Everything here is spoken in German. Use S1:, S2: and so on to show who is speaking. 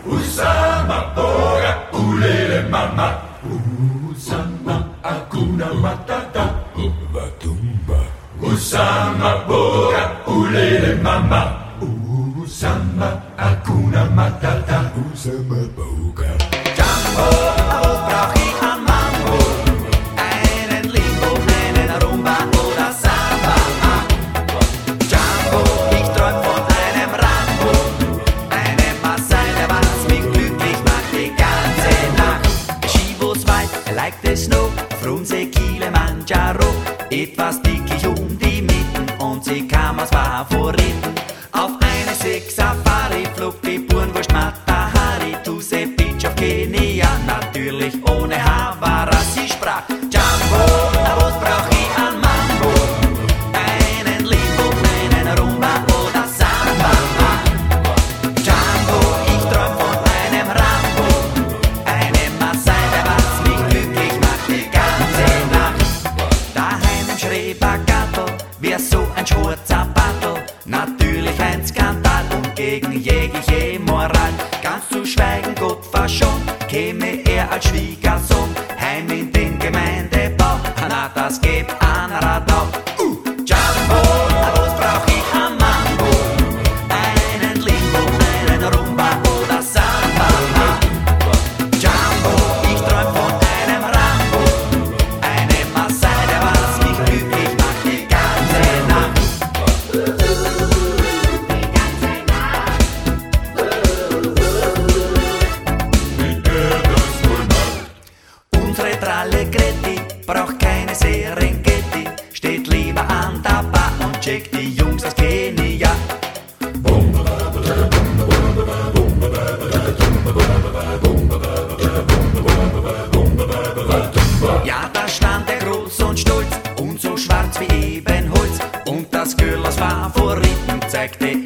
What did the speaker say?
S1: Usama Bora, Ulele Mama. Usama Hakuna Matata. Vatumba. Usama Bora, Ulele Mama. Usama Hakuna Matata. Usama Boga.
S2: Jumbo, brauch ich an Mambo. Einen Limbo, einen Rumba oder Samba. Jumbo, ich träum von einem Rambo. Einem Maasai, der was mich glücklich macht die ganze Nacht. Chivos weit, like the snow. Frunze, Kilimanjaro. Etwas dickig um die Mitten und sie kam als Favoriten. Auf eine Six-Safari flog die Burnwurst Matahari to the beach of Kenia, natürlich ohne Havara. Sie sprach Jumbo, na was brauch ich an Mambo? Einen Limbo, einen Rumba oder Samba. Jumbo, ich träum von einem Rambo, einem Maasai, der was mich glücklich macht die ganze Nacht. Daheim im Schrebergartel, wär so ein schwarzer Battle, natürlich ein Skandal und gegen jegliche Moral. Ganz zu schweigen, Gott verschont, käme er als Schwiegersohn heim in den Gemeindebau. Na, das gibt ein Radau. Jumbo, was brauch ich an Mambo? Einen Limbo, einen Rumba oder Samba. Jumbo, ich träum von einem Rambo, einem Maasai, der was mich glücklich macht die ganze Nacht. Unsere Tralle Gretti braucht keine Serengeti, steht lieber an der Bar und checkt die Jungs aus Kenia. Ja, da stand er groß und stolz und so schwarz wie Ebenholz und das Girl aus Favoriten zeigte